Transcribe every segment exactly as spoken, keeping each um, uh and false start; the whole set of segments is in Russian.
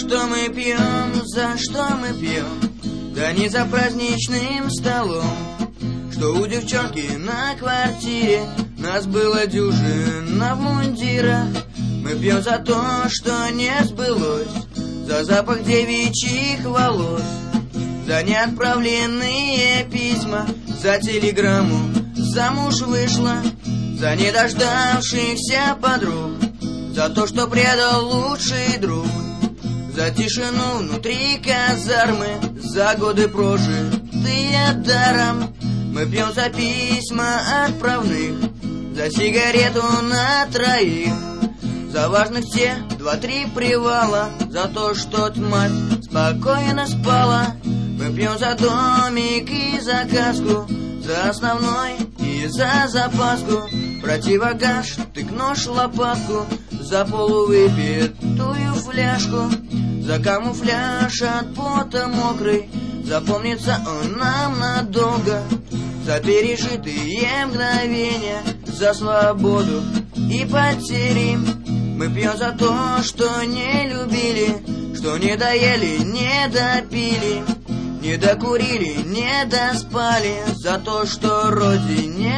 Что мы пьем, за что мы пьем? Да не за праздничным столом, что у девчонки на квартире нас было дюжина в мундирах. Мы пьем за то, что не сбылось, за запах девичьих волос, за неотправленные письма, за телеграмму замуж вышла, за недождавшихся подруг, за то, что предал лучший друг, за тишину внутри казармы, за годы прожитые даром. Мы пьем за письма отправных, за сигарету на троих, за важных те два-три привала, за то, что мать спокойно спала. Мы пьем за домик и за каску, за основной и за запаску, противогаз, штык, нож, лопатку, за полувыпитую фляжку, за камуфляж от пота мокрый, запомнится он нам надолго, за пережитые мгновения, за свободу и потери. Мы пьем за то, что не любили, что не доели, не допили, не докурили, не доспали, за то, что родине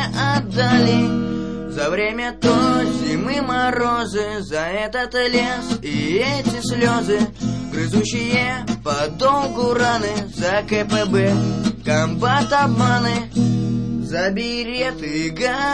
отдали, за время той зимы морозы, за этот лес и эти слезы, грызущие подолгу раны, за ка пэ бэ, комбат обманы, за береты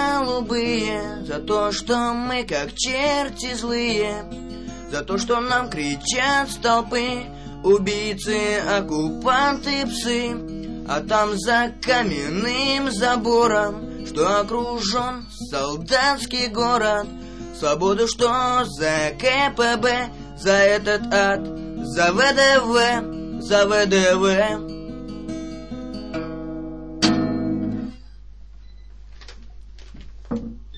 голубые, за то, что мы как черти злые, за то, что нам кричат с толпы убийцы, оккупанты, псы. А там за каменным забором, что окружен солдатский город, свободу что за ка пэ бэ, за этот ад, за вэ дэ вэ, за вэ дэ вэ. Thank you.